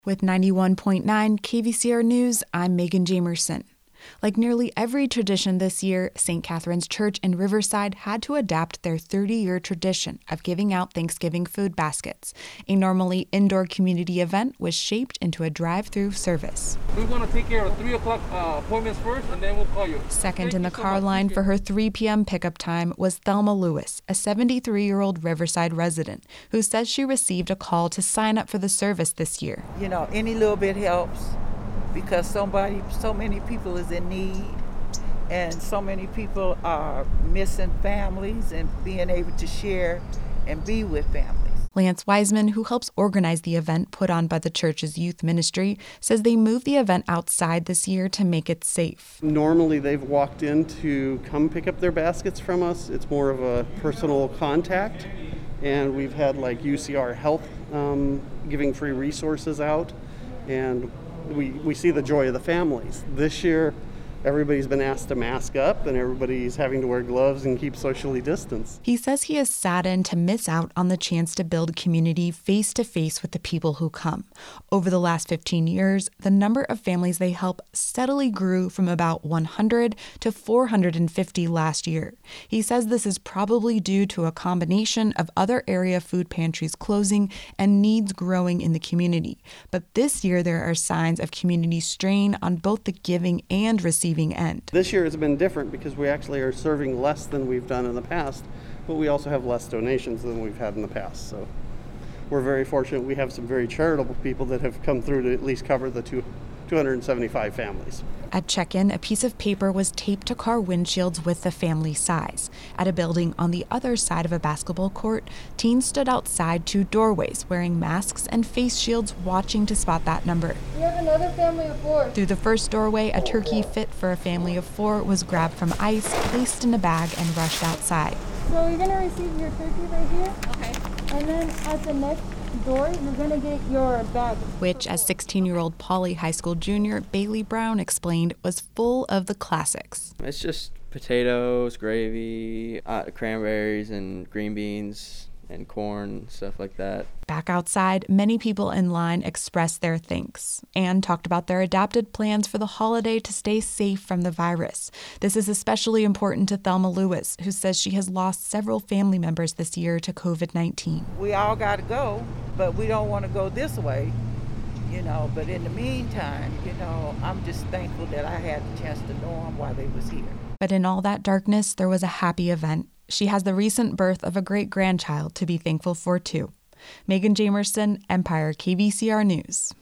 With 91.9 KVCR News, I'm Megan Jamerson. Like nearly every tradition this year, St. Catherine's Church in Riverside had to adapt their 30-year tradition of giving out Thanksgiving food baskets. A normally indoor community event was shaped into a drive-through service. We're going to take care of 3 o'clock appointments first, and then we'll call you. Second in the car line for her 3 p.m. pickup time was Thelma Lewis, a 73-year-old Riverside resident, who says she received a call to sign up for the service this year. You know, any little bit helps, because so many people is in need, and so many people are missing families and being able to share and be with families. Lance Wiseman, who helps organize the event put on by the church's youth ministry, says they moved the event outside this year to make it safe. Normally they've walked in to come pick up their baskets from us. It's more of a personal contact, and we've had like UCR Health giving free resources out, and we see the joy of the families. This year, everybody's been asked to mask up, and everybody's having to wear gloves and keep socially distanced. He says he is saddened to miss out on the chance to build community face-to-face with the people who come. Over the last 15 years, the number of families they help steadily grew from about 100 to 450 last year. He says this is probably due to a combination of other area food pantries closing and needs growing in the community. But this year, there are signs of community strain on both the giving and receiving end. This year has been different because we actually are serving less than we've done in the past, but we also have less donations than we've had in the past. So we're very fortunate. We have some very charitable people that have come through to at least cover the 275 families. At check-in, a piece of paper was taped to car windshields with the family size. At a building on the other side of a basketball court, teens stood outside 2 doorways wearing masks and face shields, watching to spot that number. We have another family of 4. Through the first doorway, a turkey fit for a family of 4 was grabbed from ice, placed in a bag, and rushed outside. So you're going to receive your turkey right here. Okay. And then at the next door, you're going to get your bag. Which, as 16-year-old Pauley High School junior Bailey Brown explained, was full of the classics. It's just potatoes, gravy, cranberries, and green beans, and corn, stuff like that. Back outside, many people in line expressed their thanks and talked about their adapted plans for the holiday to stay safe from the virus. This is especially important to Thelma Lewis, who says she has lost several family members this year to COVID-19. We all got to go, but we don't want to go this way, you know. But in the meantime, you know, I'm just thankful that I had the chance to know them while they was here. But in all that darkness, there was a happy event. She has the recent birth of a great-grandchild to be thankful for, too. Megan Jamerson, Empire KVCR News.